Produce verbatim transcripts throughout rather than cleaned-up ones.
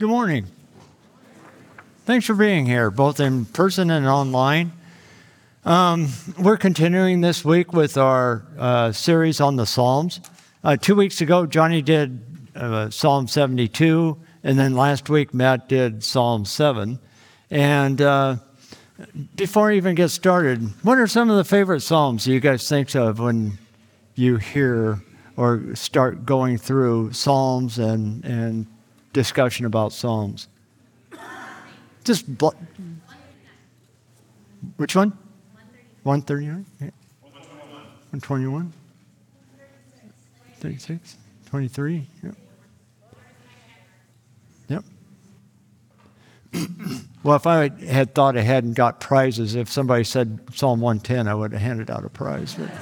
Good morning. Thanks for being here, both in person and online. Um, we're continuing this week with our uh, series on the Psalms. Uh, two weeks ago, Johnny did uh, Psalm seventy-two, and then last week, Matt did Psalm seven. And uh, before I even get started, what are some of the favorite Psalms you guys think of when you hear or start going through Psalms and, and discussion about Psalms? Just bl- which one? one thirty-nine? Yeah. one twenty-one? thirty-six? twenty-three? Yep. Yep. Well, if I had thought ahead and got prizes, if somebody said Psalm one ten, I would have handed out a prize. But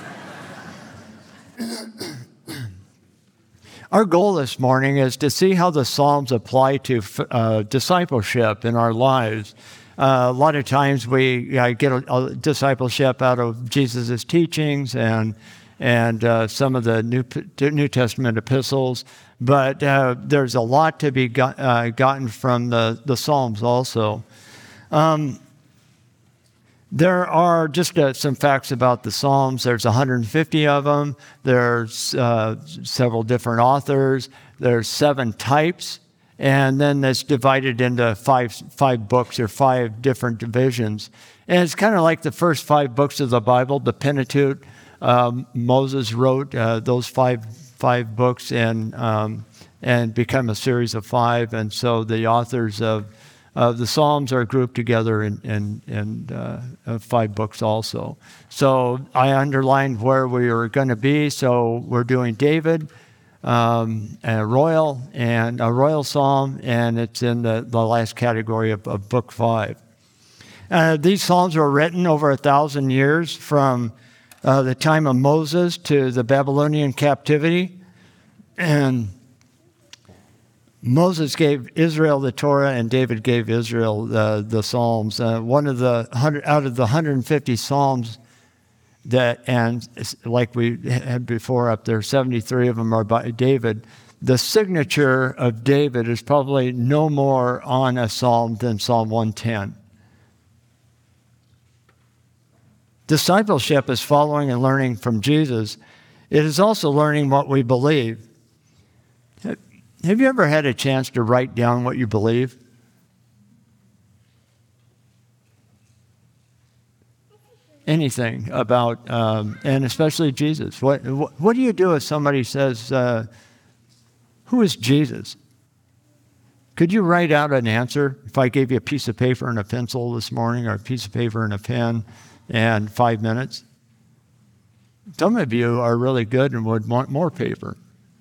our goal this morning is to see how the Psalms apply to uh, discipleship in our lives. Uh, a lot of times we uh, get a, a discipleship out of Jesus' teachings and and uh, some of the New New Testament epistles, but uh, there's a lot to be got, uh, gotten from the, the Psalms also. Um, There are just uh, some facts about the Psalms. There's one hundred fifty of them. There's uh, several different authors. There's seven types. And then it's divided into five five books or five different divisions. And it's kind of like the first five books of the Bible, the Pentateuch. Um, Moses wrote uh, those five five books and um, and become a series of five. And so the authors of Uh, the Psalms are grouped together in, in, in uh, uh, five books also. So I underlined where we were going to be. So we're doing David, um, a royal, and a royal psalm, and it's in the, the last category of, of book five. Uh, these psalms were written over a thousand years from uh, the time of Moses to the Babylonian captivity. And Moses gave Israel the Torah, and David gave Israel the, the Psalms. Uh, one of the hundred out of the one hundred fifty Psalms that, and like we had before up there, seventy-three of them are by David. The signature of David is probably no more on a psalm than Psalm one ten. Discipleship is following and learning from Jesus. It is also learning what we believe. Have you ever had a chance to write down what you believe? Anything about, um, and especially Jesus. What, what what do you do if somebody says, uh, who is Jesus? Could you write out an answer? If I gave you a piece of paper and a pencil this morning, or a piece of paper and a pen, and five minutes? Some of you are really good and would want more paper.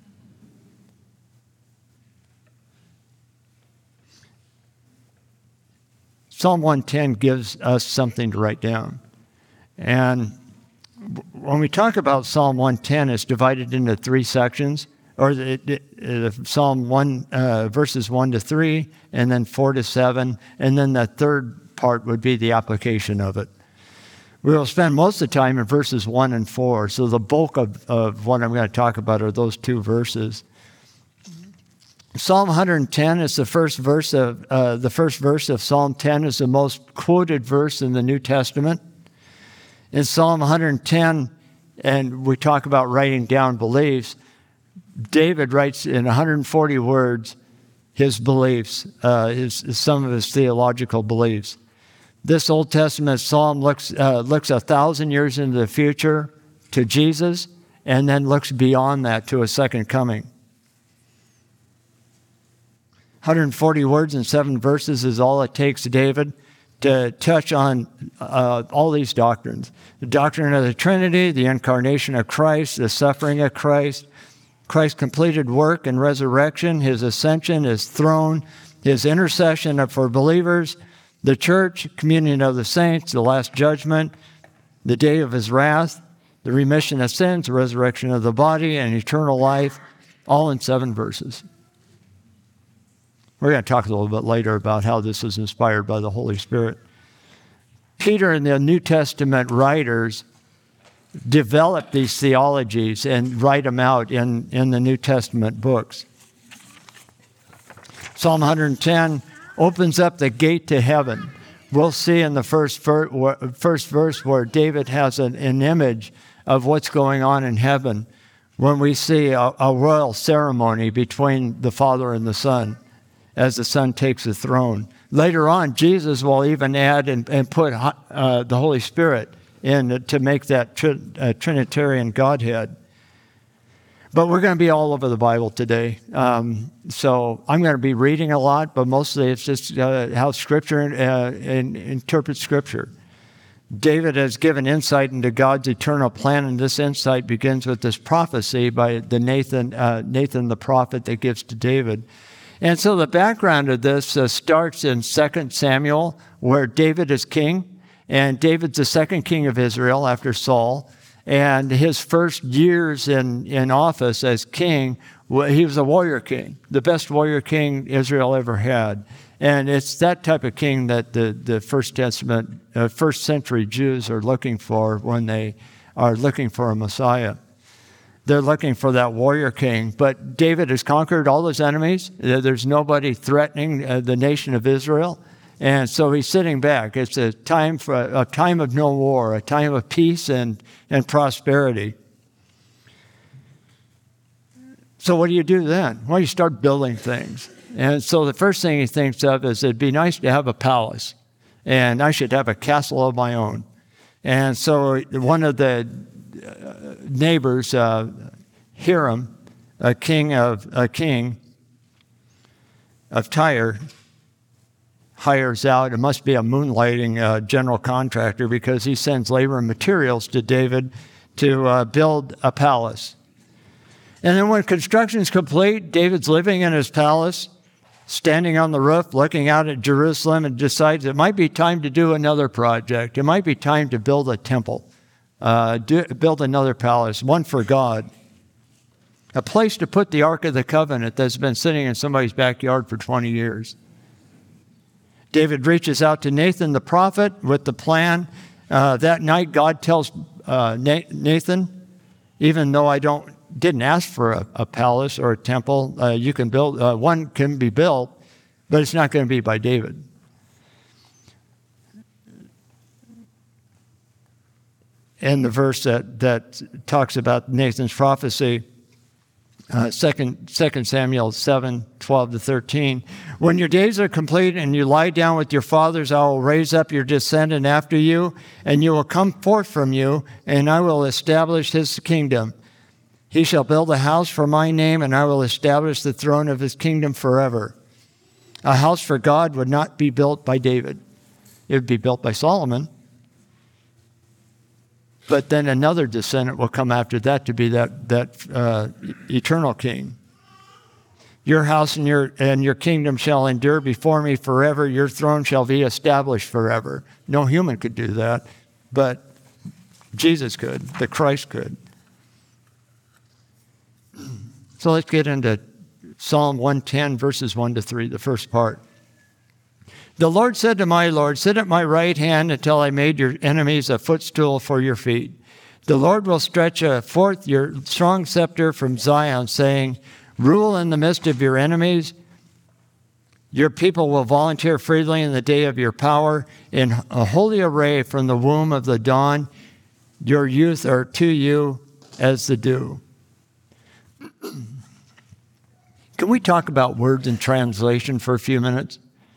Psalm one ten gives us something to write down. And when we talk about Psalm one ten, it's divided into three sections, or it, it, it, Psalm one, uh, verses one to three, and then four to seven, and then the third part would be the application of it. We will spend most of the time in verses one and four, so the bulk of, of what I'm going to talk about are those two verses. Psalm one hundred ten is the first verse of uh, the first verse of Psalm ten is the most quoted verse in the New Testament. In Psalm one hundred ten, and we talk about writing down beliefs, David writes in one hundred forty words his beliefs, uh, his, some of his theological beliefs. This Old Testament psalm looks uh, looks a thousand years into the future to Jesus, and then looks beyond that to a second coming. one hundred forty words and seven verses is all it takes to David to touch on uh, all these doctrines. The doctrine of the Trinity, the incarnation of Christ, the suffering of Christ, Christ's completed work and resurrection, his ascension, his throne, his intercession for believers, the church, communion of the saints, the last judgment, the day of his wrath, the remission of sins, the resurrection of the body, and eternal life, all in seven verses. We're going to talk a little bit later about how this is inspired by the Holy Spirit. Peter and the New Testament writers develop these theologies and write them out in, in the New Testament books. Psalm one ten opens up the gate to heaven. We'll see in the first, ver- first verse where David has an, an image of what's going on in heaven when we see a, a royal ceremony between the Father and the Son as the Son takes the throne. Later on, Jesus will even add and, and put uh, the Holy Spirit in to make that tri- uh, Trinitarian Godhead. But we're going to be all over the Bible today. Um, so I'm going to be reading a lot, but mostly it's just uh, how Scripture uh, in, interprets Scripture. David has given insight into God's eternal plan, and this insight begins with this prophecy by the Nathan, uh, Nathan the prophet that gives to David. And so the background of this uh, starts in Second Samuel, where David is king, and David's the second king of Israel after Saul. And his first years in, in office as king, he was a warrior king, the best warrior king Israel ever had. And it's that type of king that the, the First Testament, uh, first century Jews are looking for when they are looking for a Messiah. They're looking for that warrior king. But David has conquered all his enemies. There's nobody threatening uh, the nation of Israel. And so he's sitting back. It's a time for a time of no war, a time of peace and, and prosperity. So what do you do then? Well, you start building things. And so the first thing he thinks of is it'd be nice to have a palace, and I should have a castle of my own. And so one of the neighbors, uh, Hiram, a king of a king of Tyre, hires out, it must be a moonlighting uh, general contractor, because he sends labor and materials to David to uh, build a palace. And then when construction is complete, David's living in his palace, standing on the roof, looking out at Jerusalem, and decides it might be time to do another project. It might be time to build a temple, uh, do, build another palace, one for God, a place to put the Ark of the Covenant that's been sitting in somebody's backyard for twenty years. David reaches out to Nathan the prophet with the plan. Uh, that night, God tells uh, Nathan, even though I don't didn't ask for a, a palace or a temple, uh, you can build uh, one can be built, but it's not going to be by David. In the verse that that talks about Nathan's prophecy, Uh, second, Second Samuel seven, twelve to thirteen. When your days are complete and you lie down with your fathers, I will raise up your descendant after you, and you will come forth from you, and I will establish his kingdom. He shall build a house for my name, and I will establish the throne of his kingdom forever. A house for God would not be built by David. It would be built by Solomon. But then another descendant will come after that to be that, that uh, eternal king. Your house and your, and your kingdom shall endure before me forever. Your throne shall be established forever. No human could do that, but Jesus could, the Christ could. So let's get into Psalm one ten, verses one to three, the first part. The Lord said to my Lord, sit at my right hand until I made your enemies a footstool for your feet. The Lord will stretch forth your strong scepter from Zion, saying, rule in the midst of your enemies. Your people will volunteer freely in the day of your power. In a holy array from the womb of the dawn, your youth are to you as the dew. Can we talk about words and translation for a few minutes?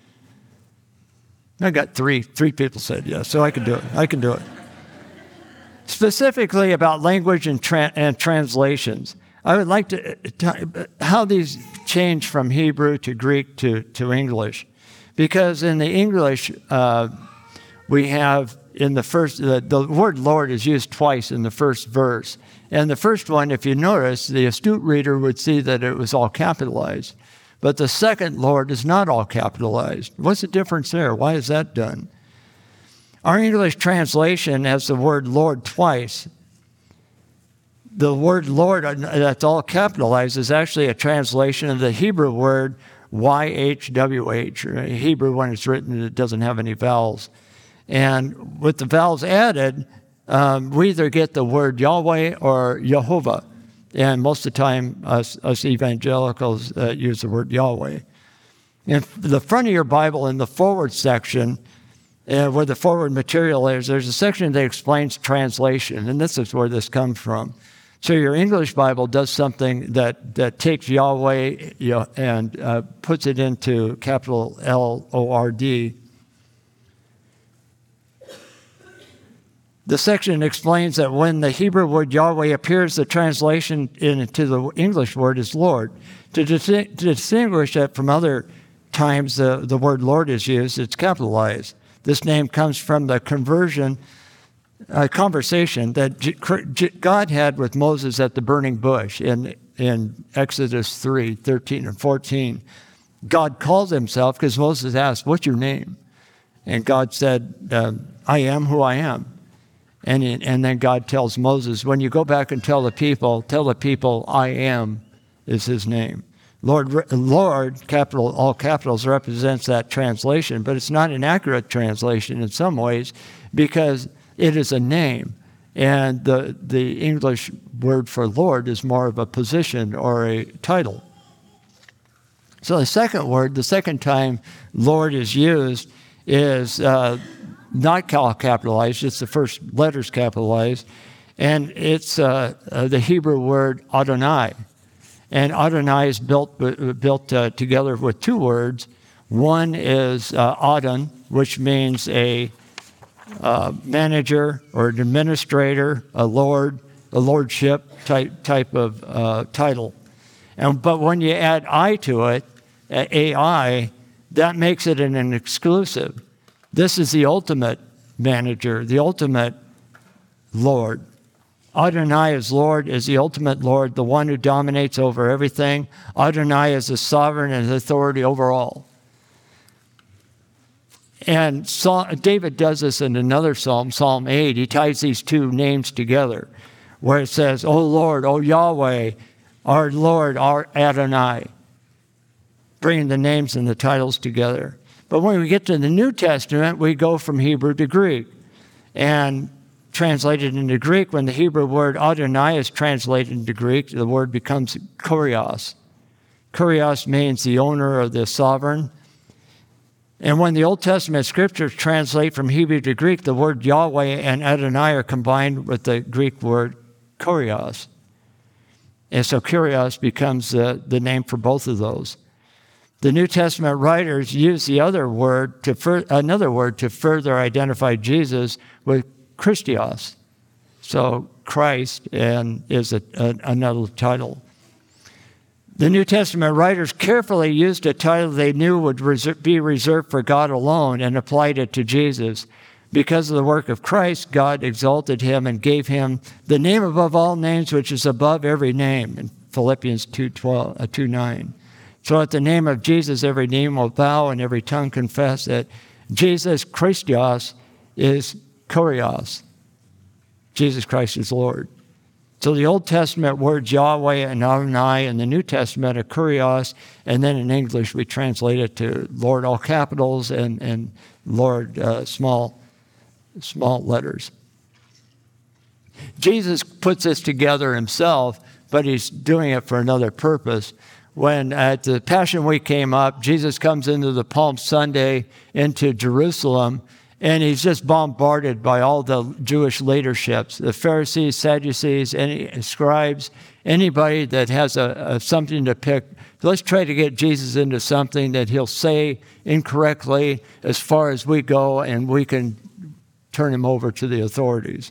I got three. Three people said yes, so I can do it. I can do it. Specifically about language and, tra- and translations, I would like to talk how these change from Hebrew to Greek to, to English. Because in the English, uh, we have in the first, the, the word Lord is used twice in the first verse. And the first one, if you notice, the astute reader would see that it was all capitalized. But the second Lord is not all capitalized. What's the difference there? Why is that done? Our English translation has the word Lord twice. The word Lord that's all capitalized is actually a translation of the Hebrew word Y H W H. Hebrew, when it's written, it doesn't have any vowels. And with the vowels added, um, we either get the word Yahweh or Jehovah. And most of the time, us, us evangelicals uh, use the word Yahweh. In the front of your Bible, in the forward section, uh, where the forward material is, there's a section that explains translation, and this is where this comes from. So your English Bible does something that, that takes Yahweh you know, and uh, puts it into capital L O R D. The section explains that when the Hebrew word Yahweh appears, the translation into the English word is Lord. To, dis- to distinguish it from other times the, the word Lord is used, it's capitalized. This name comes from the conversion uh, conversation that J- J- God had with Moses at the burning bush in, in Exodus three, thirteen and fourteen. God calls himself because Moses asked, "What's your name?" And God said, uh, "I am who I am." And, it, and then God tells Moses, when you go back and tell the people, tell the people, I am is his name. Lord, Lord, capital, all capitals, represents that translation, but it's not an accurate translation in some ways because it is a name. And the, the English word for Lord is more of a position or a title. So the second word, the second time Lord is used is uh, not capitalized, it's the first letters capitalized, and it's uh, uh, the Hebrew word Adonai. And Adonai is built, built uh, together with two words. One is uh, Adon, which means a uh, manager or an administrator, a lord, a lordship type, type of uh, title. And, but when you add I to it, A I, that makes it an, an exclusive. This is the ultimate manager, the ultimate Lord. Adonai is Lord, is the ultimate Lord, the one who dominates over everything. Adonai is the sovereign and authority over all. And David does this in another psalm, Psalm eight. He ties these two names together, where it says, O Lord, O Yahweh, our Lord, our Adonai, bringing the names and the titles together. But when we get to the New Testament, we go from Hebrew to Greek. And translated into Greek, when the Hebrew word Adonai is translated into Greek, the word becomes kurios. Kurios means the owner or the sovereign. And when the Old Testament scriptures translate from Hebrew to Greek, the word Yahweh and Adonai are combined with the Greek word kurios. And so kurios becomes the, the name for both of those. The New Testament writers use the other word to fur- another word to further identify Jesus with Christos. So Christ and is a, a, another title. The New Testament writers carefully used a title they knew would reser- be reserved for God alone and applied it to Jesus. Because of the work of Christ, God exalted him and gave him the name above all names, which is above every name, in Philippians two nine. So at the name of Jesus, every knee will bow and every tongue confess that Jesus Christos is kurios. Jesus Christ is Lord. So the Old Testament words Yahweh and Adonai, and the New Testament are kurios, and then in English we translate it to Lord, all capitals, and, and Lord, uh, small, small letters. Jesus puts this together himself, but he's doing it for another purpose. When at the Passion Week came up, Jesus comes into the Palm Sunday into Jerusalem, and he's just bombarded by all the Jewish leaderships, the Pharisees, Sadducees, any scribes, anybody that has a, a something to pick. Let's try to get Jesus into something that he'll say incorrectly as far as we go, and we can turn him over to the authorities.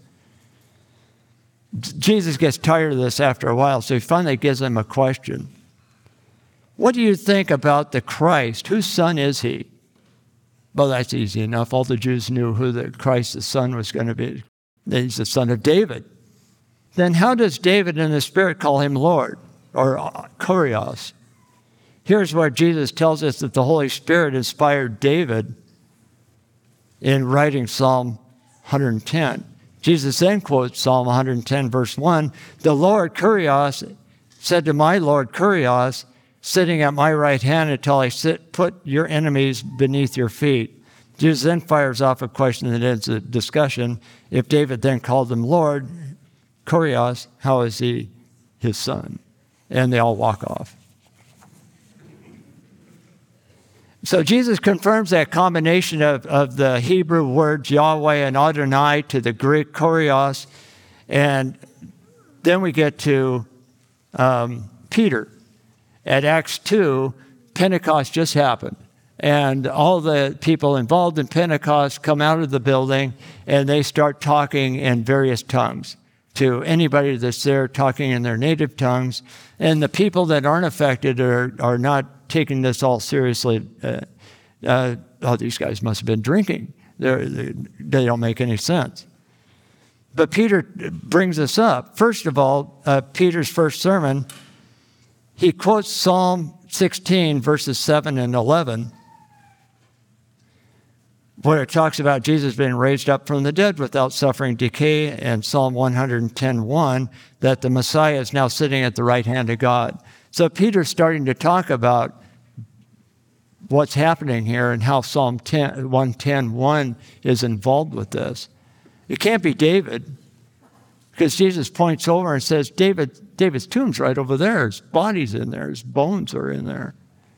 Jesus gets tired of this after a while, so he finally gives them a question. What do you think about the Christ? Whose son is he? Well, that's easy enough. All the Jews knew who the Christ, the son, was going to be. He's the son of David. Then how does David in the Spirit call him Lord, or kurios? Here's where Jesus tells us that the Holy Spirit inspired David in writing Psalm one ten. Jesus then quotes Psalm one ten, verse one. The Lord, kurios, said to my Lord, kurios, sitting at my right hand until I sit, put your enemies beneath your feet. Jesus then fires off a question that ends the discussion. If David then called him Lord, kurios, how is he his son? And they all walk off. So Jesus confirms that combination of, of the Hebrew words Yahweh and Adonai to the Greek Kurios. And then we get to um, Peter. At Acts two, Pentecost just happened. And all the people involved in Pentecost come out of the building and they start talking in various tongues to anybody that's there, talking in their native tongues. And the people that aren't affected are, are not taking this all seriously. Uh, uh, oh, these guys must have been drinking. They're, they they don't make any sense. But Peter brings this up. First of all, uh, Peter's first sermon, he quotes Psalm sixteen, verses seven and eleven, where it talks about Jesus being raised up from the dead without suffering decay, and Psalm one ten one, that the Messiah is now sitting at the right hand of God. So Peter's starting to talk about what's happening here and how Psalm one ten one is involved with this. It can't be David, because Jesus points over and says, David, David's tomb's right over there. His body's in there. His bones are in there.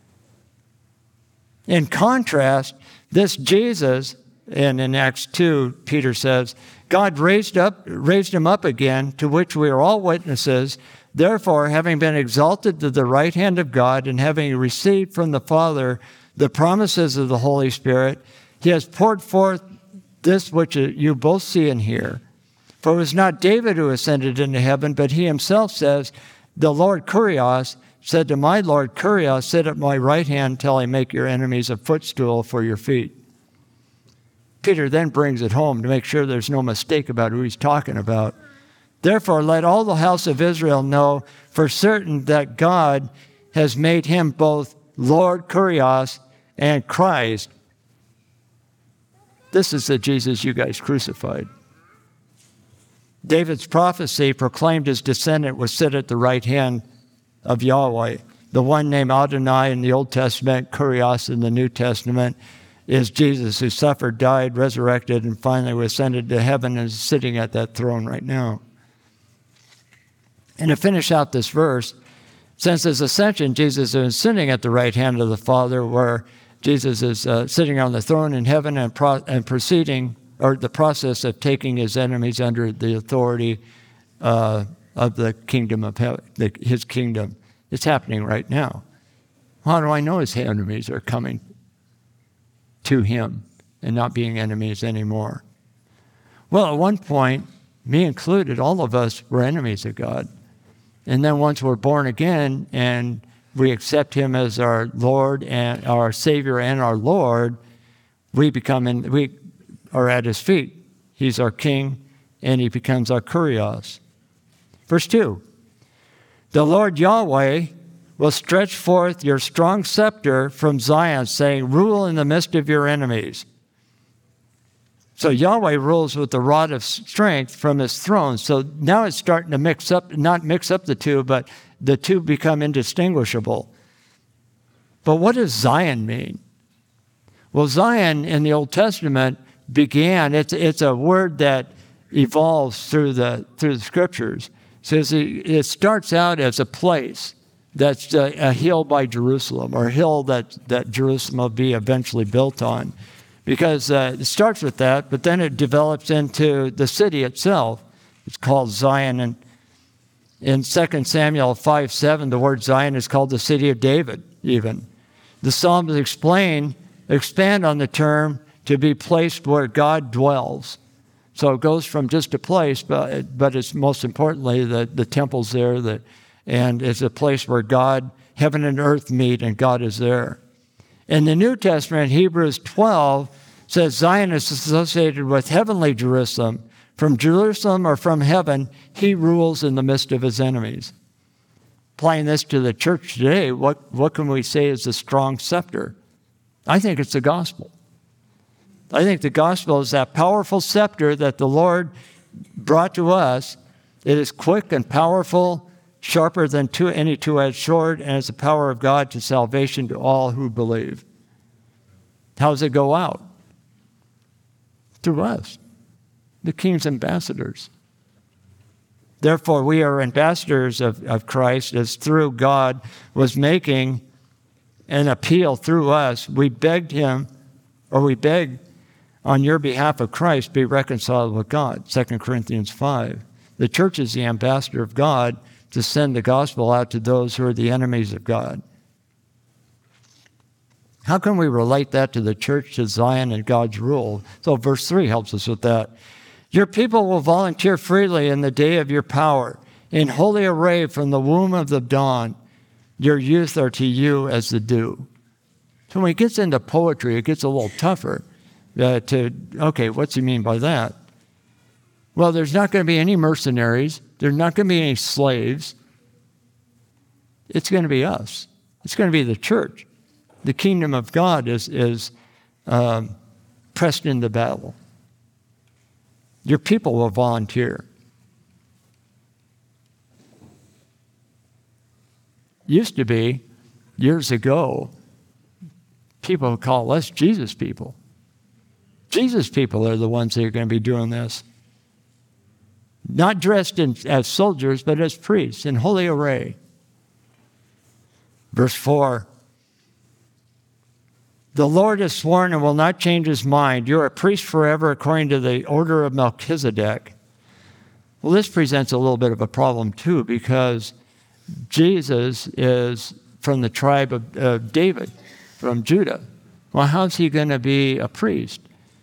In contrast, this Jesus, and in Acts two, Peter says, God raised up, raised him up again, to which we are all witnesses. Therefore, having been exalted to the right hand of God and having received from the Father the promises of the Holy Spirit, he has poured forth this which you both see and hear. For it was not David who ascended into heaven, but he himself says, the Lord Kurios said to my Lord Kurios, sit at my right hand till I make your enemies a footstool for your feet. Peter then brings it home to make sure there's no mistake about who he's talking about. Therefore, let all the house of Israel know for certain that God has made him both Lord Kurios and Christ. This is the Jesus you guys crucified. David's prophecy proclaimed his descendant would sit at the right hand of Yahweh. The one named Adonai in the Old Testament, Kurios in the New Testament, is Jesus, who suffered, died, resurrected, and finally ascended to heaven and is sitting at that throne right now. And to finish out this verse, since his ascension, Jesus is sitting at the right hand of the Father, where Jesus is uh, sitting on the throne in heaven and, pro- and proceeding, or the process of taking his enemies under the authority uh, of the kingdom of heaven, the, his kingdom. It's happening right now. How do I know his enemies are coming to him and not being enemies anymore? Well, at one point, me included, all of us were enemies of God. And then once we're born again and we accept him as our Lord and our Savior and our Lord, we become in, we are at his feet. He's our King, and he becomes our Kurios. Verse two, the Lord Yahweh will stretch forth your strong scepter from Zion, saying, rule in the midst of your enemies. So Yahweh rules with the rod of strength from his throne. So now it's starting to mix up, not mix up the two, but the two become indistinguishable. But what does Zion mean? Well, Zion in the Old Testament began, it's, it's a word that evolves through the, through the scriptures. So it starts out as a place that's a, a hill by Jerusalem, or a hill that, that Jerusalem will be eventually built on. Because uh, it starts with that, but then it develops into the city itself. It's called Zion. And in Second Samuel five seven, the word Zion is called the city of David, even. The Psalms explain, expand on the term to be placed where God dwells. So it goes from just a place, but, but it's most importantly the, the temple's there, the, and it's a place where God, heaven and earth meet, and God is there. In the New Testament, Hebrews twelve says Zion is associated with heavenly Jerusalem. From Jerusalem or from heaven, he rules in the midst of his enemies. Applying this to the church today, what, what can we say is the strong scepter? I think it's the gospel. I think the gospel is that powerful scepter that the Lord brought to us. It is quick and powerful, sharper than two, any two-edged sword, and it's the power of God to salvation to all who believe. How does it go out? Through us, the king's ambassadors. Therefore, we are ambassadors of, of Christ, as through God was making and appeal through us. We begged him, or we beg on your behalf of Christ, be reconciled with God, Second Corinthians five. The church is the ambassador of God to send the gospel out to those who are the enemies of God. How can we relate that to the church, to Zion, and God's rule? So verse three helps us with that. Your people will volunteer freely in the day of your power. In holy array from the womb of the dawn, your youth are to you as the dew. So when it gets into poetry, it gets a little tougher uh, to, okay, what's he mean by that? Well, there's not going to be any mercenaries. There's not going to be any slaves. It's going to be us. It's going to be the church. The kingdom of God is, is um, pressed into battle. Your people will volunteer. Used to be, years ago, people would call us Jesus people. Jesus people are the ones that are going to be doing this. Not dressed in, as soldiers, but as priests in holy array. Verse four. The Lord has sworn and will not change his mind. You're a priest forever according to the order of Melchizedek. Well, this presents a little bit of a problem too, because Jesus is from the tribe of uh, David, from Judah. Well, how's he going to be a priest?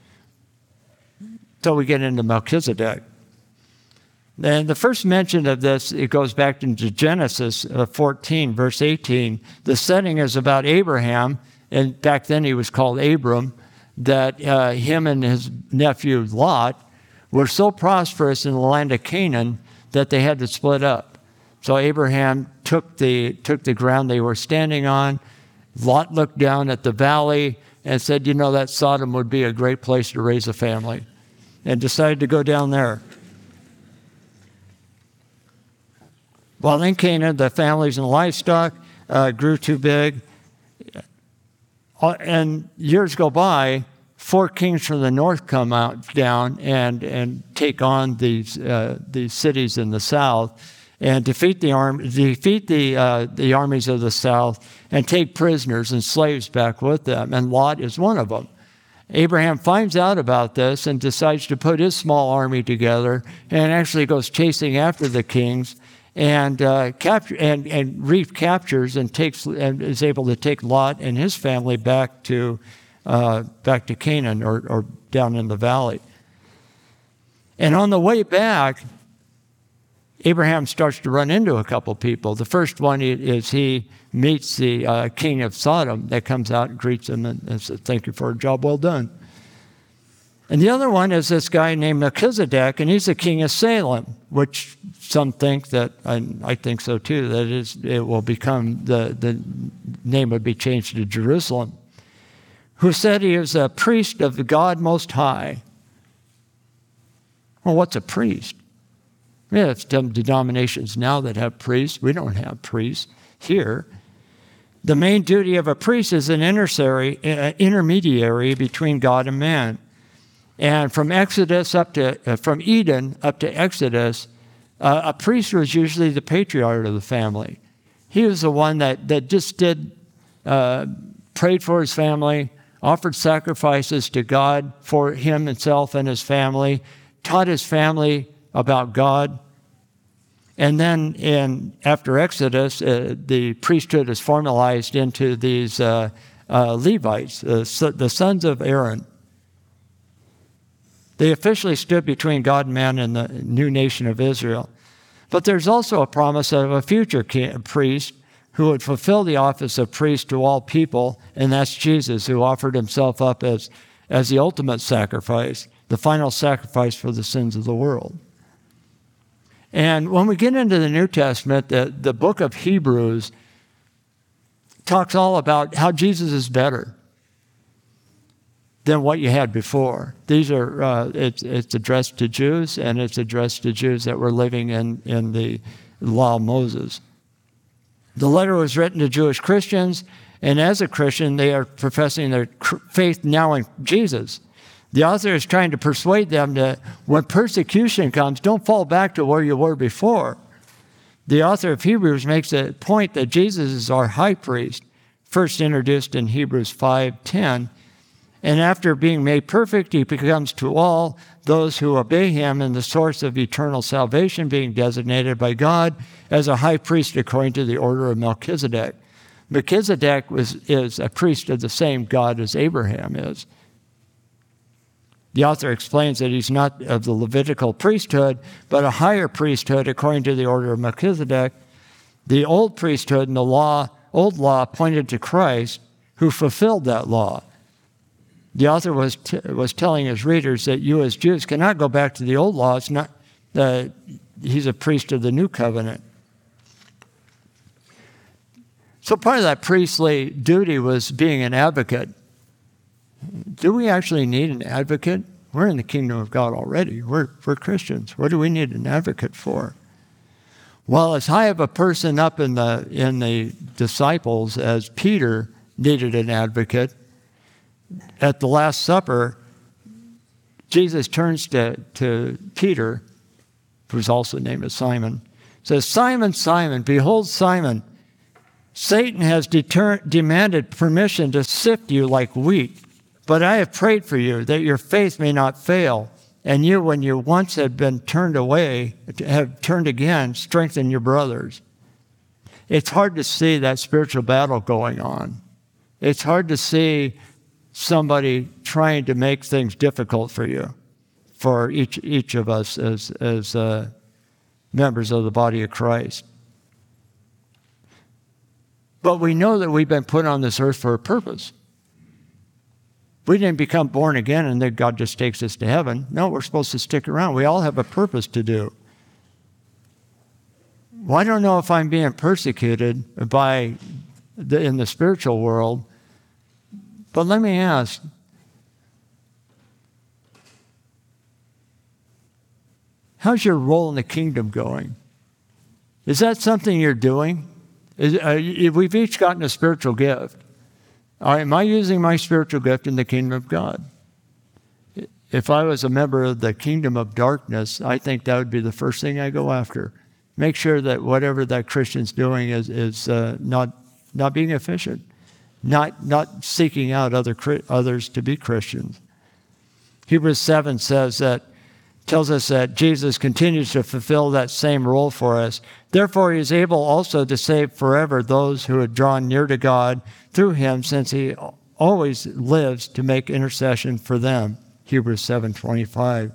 So we get into Melchizedek. And the first mention of this, it goes back into Genesis fourteen, verse eighteen. The setting is about Abraham, and back then he was called Abram, that uh, him and his nephew Lot were so prosperous in the land of Canaan that they had to split up. So Abraham took the, took the ground they were standing on. Lot looked down at the valley and said, you know, that Sodom would be a great place to raise a family, and decided to go down there. While in Canaan, the families and livestock uh, grew too big. And years go by, four kings from the north come out down and, and take on these uh, these cities in the south and defeat the arm defeat the uh, the armies of the south and take prisoners and slaves back with them. And Lot is one of them. Abraham finds out about this and decides to put his small army together and actually goes chasing after the kings. And uh, capture and and recaptures and takes and is able to take Lot and his family back to uh, back to Canaan or, or down in the valley. And on the way back, Abraham starts to run into a couple people. The first one is he meets the uh, king of Sodom that comes out and greets him and, and says, "Thank you for a job well done." And the other one is this guy named Melchizedek, and he's the king of Salem, which some think that, and I think so too, that it, is, it will become, the, the name would be changed to Jerusalem, who said he was a priest of the God Most High. Well, what's a priest? Yeah, it's some denominations now that have priests. We don't have priests here. The main duty of a priest is an intermediary, uh, intermediary between God and man. And from Exodus up to, uh, from Eden up to Exodus, uh, a priest was usually the patriarch of the family. He was the one that, that just did, uh, prayed for his family, offered sacrifices to God for him, himself, and his family, taught his family about God. And then in, after Exodus, uh, the priesthood is formalized into these uh, uh, Levites, uh, so the sons of Aaron. They officially stood between God and man and the new nation of Israel. But there's also a promise of a future king, priest who would fulfill the office of priest to all people, and that's Jesus, who offered himself up as, as the ultimate sacrifice, the final sacrifice for the sins of the world. And when we get into the New Testament, the, the book of Hebrews talks all about how Jesus is better than what you had before. These are, uh, it's, it's addressed to Jews, and it's addressed to Jews that were living in, in the law of Moses. The letter was written to Jewish Christians, and as a Christian, they are professing their faith now in Jesus. The author is trying to persuade them that when persecution comes, don't fall back to where you were before. The author of Hebrews makes a point that Jesus is our high priest, first introduced in Hebrews five ten. And after being made perfect, he becomes to all those who obey him and the source of eternal salvation, being designated by God as a high priest according to the order of Melchizedek. Melchizedek was, is a priest of the same God as Abraham is. The author explains that he's not of the Levitical priesthood, but a higher priesthood according to the order of Melchizedek. The old priesthood and the law, old law pointed to Christ, who fulfilled that law. The author was t- was telling his readers that you as Jews cannot go back to the old law. It's not, uh, he's a priest of the new covenant. So part of that priestly duty was being an advocate. Do we actually need an advocate? We're in the kingdom of God already. We're, we're Christians. What do we need an advocate for? Well, as high of a person up in the in the disciples as Peter needed an advocate, at the Last Supper, Jesus turns to, to Peter, who's also named as Simon, says, Simon, Simon, behold Simon, Satan has deter- demanded permission to sift you like wheat, but I have prayed for you that your faith may not fail, and you, when you once had been turned away, have turned again, strengthen your brothers. It's hard to see that spiritual battle going on. It's hard to see somebody trying to make things difficult for you, for each each of us as, as uh, members of the body of Christ. But we know that we've been put on this earth for a purpose. We didn't become born again and then God just takes us to heaven. No, we're supposed to stick around. We all have a purpose to do. Well, I don't know if I'm being persecuted by the, in the spiritual world, but let me ask, how's your role in the kingdom going? Is that something you're doing? Is, uh, we've each gotten a spiritual gift. Or am I using my spiritual gift in the kingdom of God? If I was a member of the kingdom of darkness, I think that would be the first thing I go after. Make sure that whatever that Christian's doing is, is uh, not, not being efficient. Not, not seeking out other others to be Christians. Hebrews seven says that, tells us that Jesus continues to fulfill that same role for us. Therefore, he is able also to save forever those who have drawn near to God through him, since he always lives to make intercession for them. Hebrews seven twenty-five.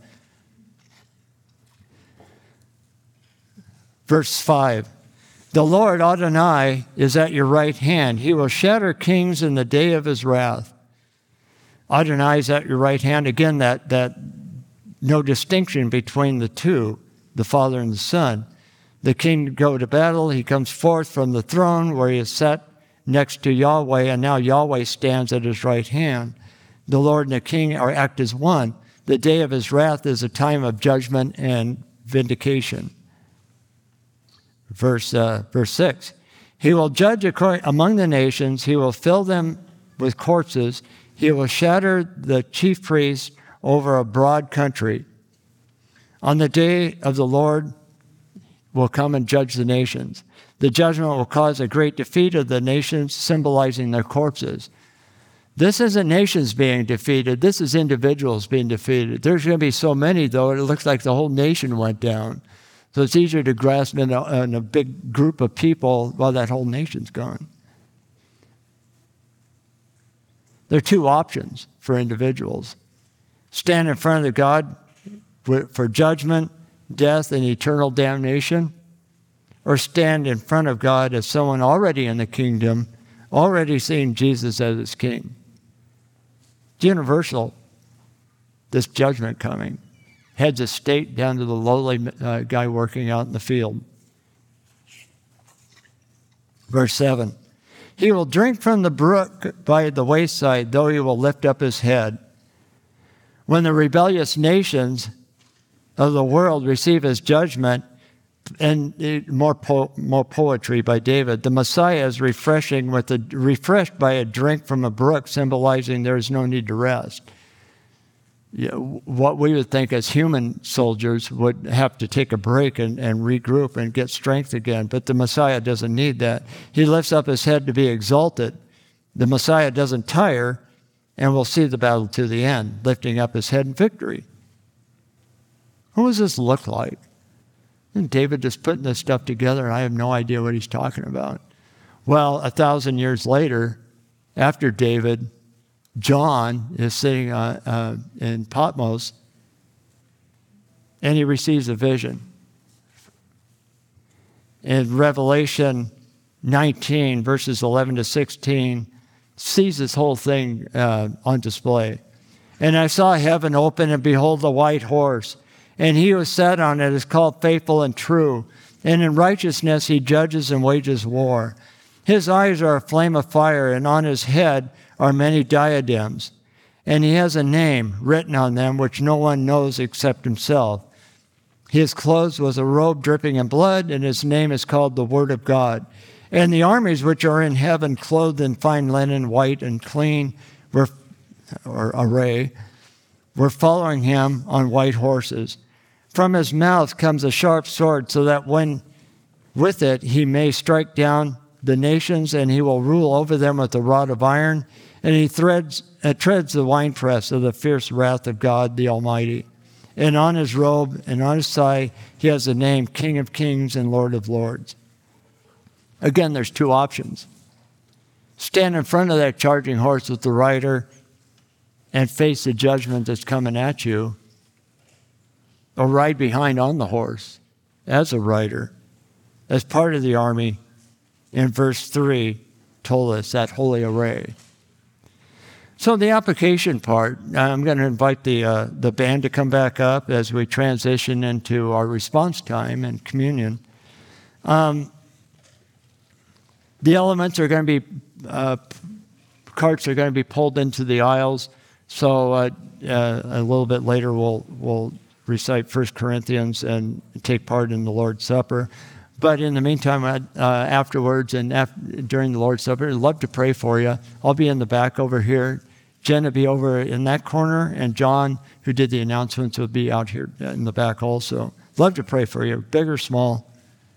Verse five. The Lord Adonai is at your right hand. He will shatter kings in the day of his wrath. Adonai is at your right hand. Again, that, that no distinction between the two, the Father and the Son. The king go to battle. He comes forth from the throne where he is set next to Yahweh, and now Yahweh stands at his right hand. The Lord and the king are act as one. The day of his wrath is a time of judgment and vindication. Verse, uh, verse six, he will judge among the nations. He will fill them with corpses. He will shatter the chief priests over a broad country. On the day of the Lord will come and judge the nations. The judgment will cause a great defeat of the nations, symbolizing their corpses. This isn't nations being defeated. This is individuals being defeated. There's going to be so many, though, it looks like the whole nation went down. So it's easier to grasp in a, in a big group of people while that whole nation's gone. There are two options for individuals. Stand in front of God for judgment, death, and eternal damnation, or stand in front of God as someone already in the kingdom, already seeing Jesus as his king. It's universal, this judgment coming. Heads of state down to the lowly uh, guy working out in the field. Verse seven, he will drink from the brook by the wayside, though he will lift up his head. When the rebellious nations of the world receive his judgment, and more po- more poetry by David, the Messiah is refreshing with a, refreshed by a drink from a brook, symbolizing there is no need to rest. Yeah, what we would think as human soldiers would have to take a break and, and regroup and get strength again, but the Messiah doesn't need that. He lifts up his head to be exalted. The Messiah doesn't tire and will see the battle to the end, lifting up his head in victory. Who does this look like? And David just putting this stuff together, and I have no idea what he's talking about. Well, a thousand years later, after David, John is sitting uh, uh, in Patmos, and he receives a vision. In Revelation nineteen, verses eleven to sixteen, sees this whole thing uh, on display. And I saw heaven open, and behold, a white horse. And he who sat on it is called Faithful and True. And in righteousness he judges and wages war. His eyes are a flame of fire, and on his head are many diadems. And he has a name written on them which no one knows except himself. He is clothed with a robe dripping in blood, and his name is called the Word of God. And the armies which are in heaven, clothed in fine linen, white and clean, were, or array, were following him on white horses. From his mouth comes a sharp sword, so that when with it he may strike down the nations, and he will rule over them with a rod of iron, and he threads, uh, treads the winepress of the fierce wrath of God the Almighty. And on his robe and on his thigh he has the name King of Kings and Lord of Lords. Again, there's two options. Stand in front of that charging horse with the rider and face the judgment that's coming at you, or ride behind on the horse as a rider, as part of the army. In verse three, told us that holy array. So the application part, I'm going to invite the uh, the band to come back up as we transition into our response time and communion. Um, the elements are going to be, uh, carts are going to be pulled into the aisles. So uh, uh, a little bit later we'll we'll recite First Corinthians and take part in the Lord's Supper. But in the meantime, uh, afterwards and after, during the Lord's Supper, I'd love to pray for you. I'll be in the back over here. Jen will be over in that corner, and John, who did the announcements, will be out here in the back also. Love to pray for you, big or small.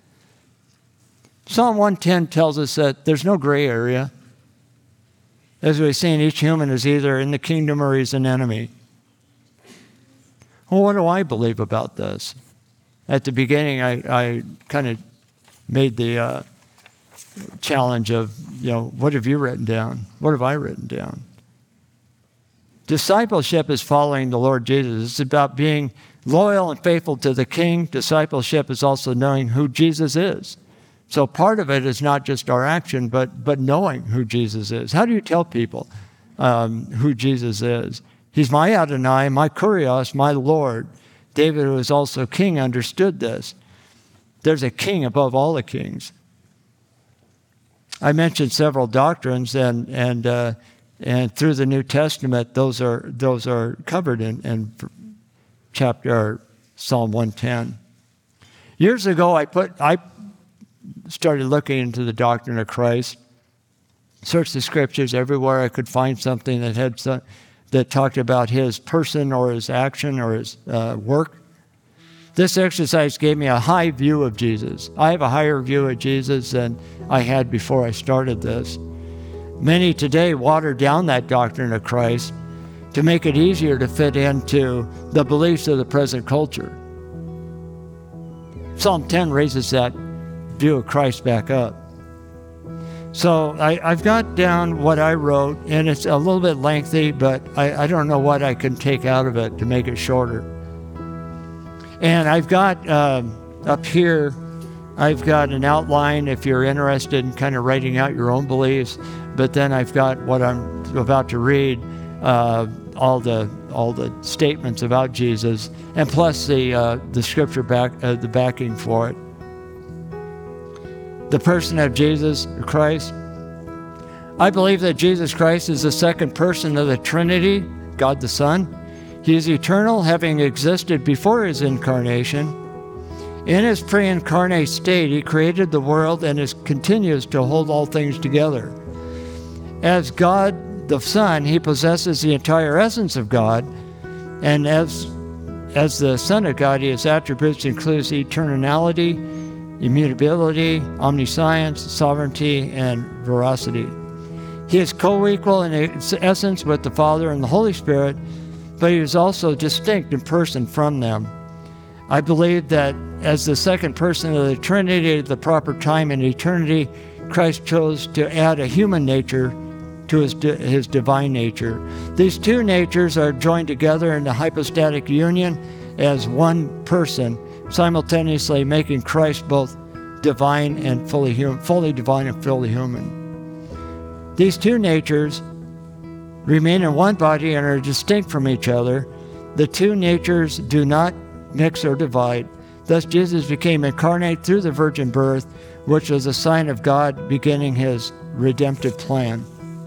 Psalm one ten tells us that there's no gray area. As we've seen, each human is either in the kingdom or he's an enemy. Well, what do I believe about this? At the beginning, I, I kind of made the uh, challenge of, you know, what have you written down? What have I written down? Discipleship is following the Lord Jesus. It's about being loyal and faithful to the King. Discipleship is also knowing who Jesus is. So part of it is not just our action, but but knowing who Jesus is. How do you tell people um, who Jesus is? He's my Adonai, my Kurios, my Lord. David, who is also king, understood this. There's a king above all the kings. I mentioned several doctrines, and and uh, and through the New Testament, those are those are covered in, in chapter or Psalm one ten. Years ago, I put I started looking into the doctrine of Christ. Searched the scriptures everywhere I could find something that had some, that talked about his person or his action or his uh, work. This exercise gave me a high view of Jesus. I have a higher view of Jesus than I had before I started this. Many today water down that doctrine of Christ to make it easier to fit into the beliefs of the present culture. Psalm ten raises that view of Christ back up. So I, I've got down what I wrote, and it's a little bit lengthy, but I, I don't know what I can take out of it to make it shorter. And I've got um, up here, I've got an outline if you're interested in kind of writing out your own beliefs, but then I've got what I'm about to read, uh, all the all the statements about Jesus, and plus the uh, the scripture back uh, the backing for it. The person of Jesus Christ. I believe that Jesus Christ is the second person of the Trinity, God the Son. He is eternal, having existed before his incarnation. In his pre-incarnate state, he created the world and is, continues to hold all things together. As God the Son, he possesses the entire essence of God, and as, as the Son of God, his attributes include eternality, immutability, omniscience, sovereignty, and veracity. He is co-equal in essence with the Father and the Holy Spirit, but he is also distinct in person from them. I believe that as the second person of the Trinity at the proper time in eternity, Christ chose to add a human nature to his, his divine nature. These two natures are joined together in the hypostatic union as one person, simultaneously making Christ both divine and fully human, fully divine and fully human. These two natures remain in one body and are distinct from each other. The two natures do not mix or divide. Thus Jesus became incarnate through the virgin birth, which was a sign of God beginning his redemptive plan.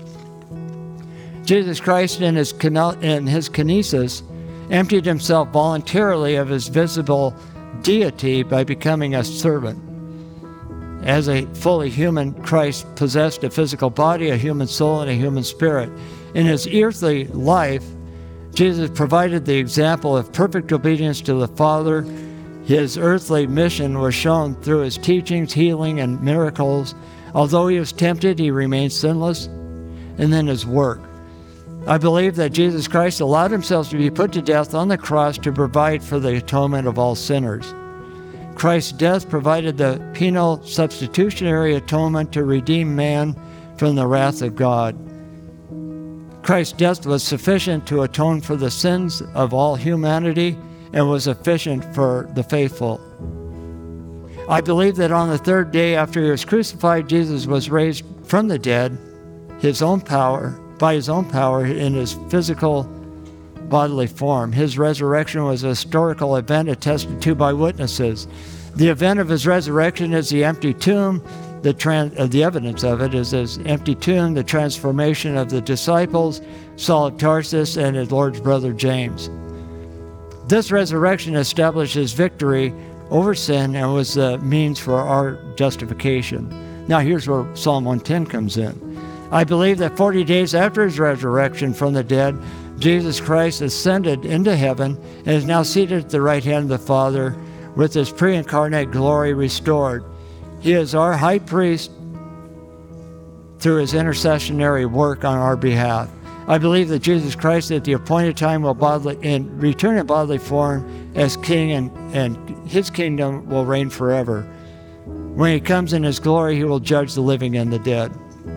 Jesus Christ in his, in his kinesis emptied himself voluntarily of his visible deity by becoming a servant. As a fully human, Christ possessed a physical body, a human soul, and a human spirit. In his earthly life, Jesus provided the example of perfect obedience to the Father. His earthly mission was shown through his teachings, healing, and miracles. Although he was tempted, he remained sinless. And then his work. I believe that Jesus Christ allowed himself to be put to death on the cross to provide for the atonement of all sinners. Christ's death provided the penal substitutionary atonement to redeem man from the wrath of God. Christ's death was sufficient to atone for the sins of all humanity and was sufficient for the faithful. I believe that on the third day after he was crucified, Jesus was raised from the dead, his own power, by his own power in his physical bodily form. His resurrection was a historical event attested to by witnesses. The event of his resurrection is the empty tomb. The, trans- uh, the evidence of it is his empty tomb, the transformation of the disciples, Saul of Tarsus, and his Lord's brother James. This resurrection established his victory over sin and was the means for our justification. Now here's where Psalm one ten comes in. I believe that forty days after his resurrection from the dead, Jesus Christ ascended into heaven and is now seated at the right hand of the Father with his pre-incarnate glory restored. He is our high priest through his intercessionary work on our behalf. I believe that Jesus Christ at the appointed time will bodily, in, return in bodily form as king, and, and his kingdom will reign forever. When he comes in his glory, he will judge the living and the dead.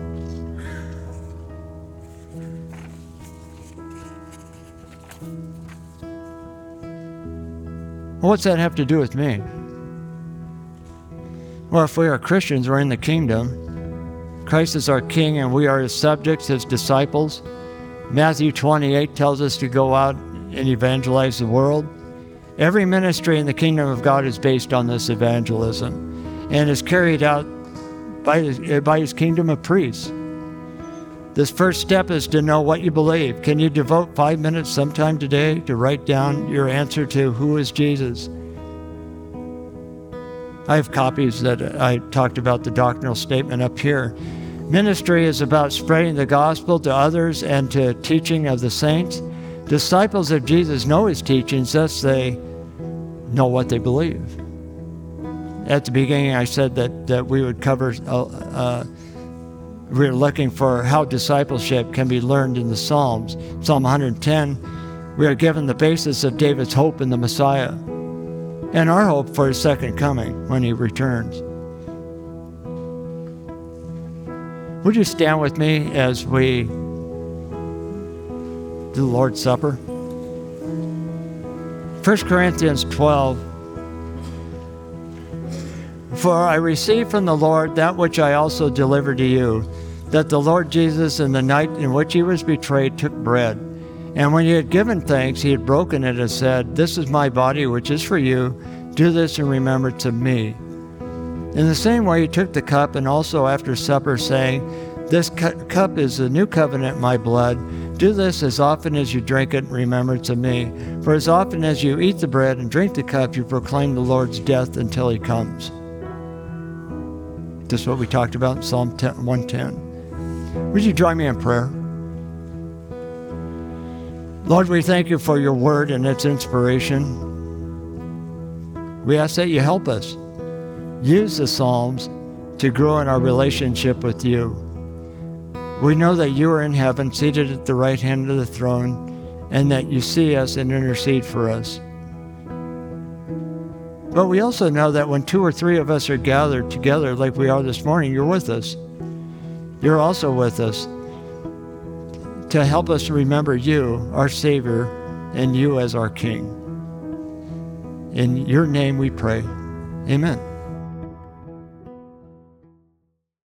What's that have to do with me? Well, if we are Christians, we're in the kingdom. Christ is our king and we are his subjects, his disciples. Matthew twenty-eight tells us to go out and evangelize the world. Every ministry in the kingdom of God is based on this evangelism and is carried out by his, by his kingdom of priests. This first step is to know what you believe. Can you devote five minutes sometime today to write down your answer to who is Jesus? I have copies that I talked about the doctrinal statement up here. Ministry is about spreading the gospel to others and to teaching of the saints. Disciples of Jesus know his teachings, thus they know what they believe. At the beginning, I said that, that we would cover uh, uh, we're looking for how discipleship can be learned in the Psalms. Psalm one hundred ten, we are given the basis of David's hope in the Messiah and our hope for his second coming when he returns. Would you stand with me as we do the Lord's Supper? First Corinthians twelve, for I received from the Lord that which I also delivered to you, that the Lord Jesus, in the night in which he was betrayed, took bread. And when he had given thanks, he had broken it and said, "This is my body, which is for you. Do this in remembrance of me." In the same way, he took the cup, and also after supper, saying, "This cu- cup is the new covenant in my blood. Do this as often as you drink it in remembrance of me. For as often as you eat the bread and drink the cup, you proclaim the Lord's death until he comes." This is what we talked about in Psalm one ten. Would you join me in prayer? Lord, we thank you for your word and its inspiration. We ask that you help us use the Psalms to grow in our relationship with you. We know that you are in heaven, seated at the right hand of the throne, and that you see us and intercede for us. But we also know that when two or three of us are gathered together like we are this morning, you're with us. You're also with us to help us remember you, our Savior, and you as our King. In your name we pray. Amen.